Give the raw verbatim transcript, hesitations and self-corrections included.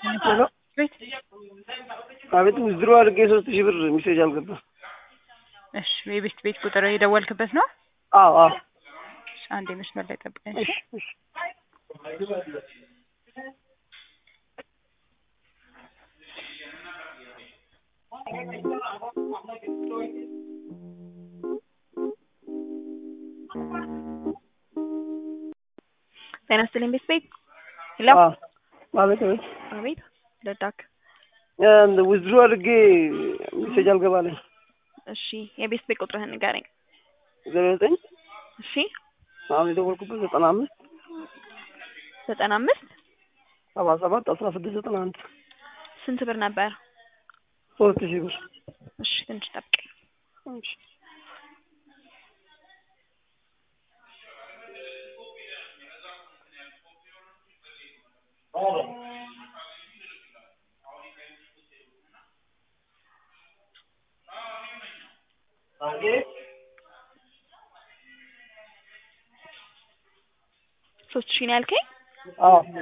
ሄሎ ቤት አቤት ውዝድሮ አድርጌ ሶስት ሺህ ብር ሜሴጅ አልገባም። እሺ የቤት ቤት ቁጥር የደወልክበት ነው? አዎ አዎ። እሺ አንዴ መስመር ላይ ጠብቀኝ። እሺ እሺ ጤና ይስጥልኝ ቤት ቤት ሄሎ አቤት አቤት አቤት ለዳክ እንደ ውዝድሮ አድርጌ ሜሴጅ አልገባልኝ። እሺ የቤት ቤት ቁጥርህን ንገረኝ። ዜሮ ዘጠኝ እሺ አሁን የደወልኩበት ዘጠና አምስት ዘጠና አምስት ሰባ ሰባት አስራ ስድስት ዘጠና አንድ ስንት ብር ነበር? ሶስት ሺህ ብር። እሺ ትንሽ ጠብቀኝ። እሺ ሶስት ሺህ ነው ያልከኝ? አዎ